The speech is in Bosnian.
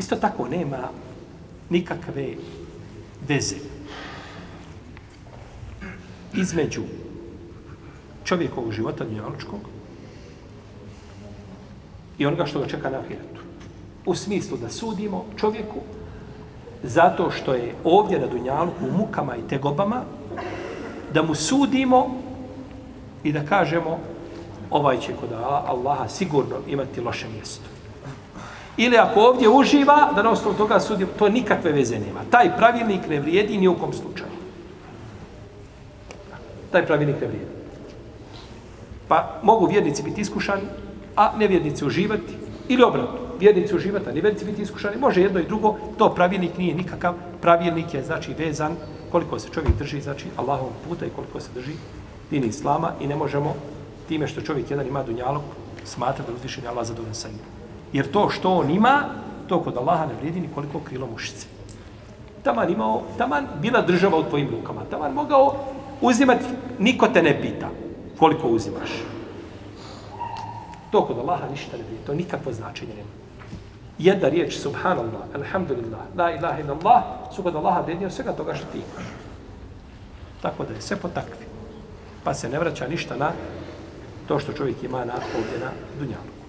Isto tako nema nikakve veze između čovjekovog života dunjalučkog i onoga što ga čeka na ahiretu. U smislu da sudimo čovjeku zato što je ovdje na dunjaluku u mukama i tegobama, da mu sudimo i da kažemo ovaj će kod Allaha sigurno imati loše mjesto. Ili ako ovdje uživa, da na osnovu toga sudimo, to nikakve veze nema. Taj pravilnik ne vrijedi ni u kom slučaju. Taj pravilnik ne vrijedi. Pa mogu vjernici biti iskušani, a nevjernici uživati, ili obratno, vjernici uživati, a nevjernici biti iskušani, može jedno i drugo, to pravilnik nije nikakav, pravilnik je znači vezan koliko se čovjek drži, znači Allahovog puta i koliko se drži dini Islama i ne možemo time što čovjek jedan ima dunjalog smatrati da uzvišen je Allah zadovoljan sa njim. Jer to što on ima, to kod Allaha ne vrijedi nikoliko krilo mušice. Taman bila država u tvojim rukama, taman mogao uzimati, niko te ne pita koliko uzimaš. To kod Allaha ništa ne vrijedi, to nikakvo značenje nema. Jedna riječ, subhanallah, alhamdulillah, la ilaha illallah, su kod Allaha vrednije od svega toga što ti imaš. Tako da je sve po takvi. Pa se ne vraća ništa na to što čovjek ima na ovdje na dunjalu.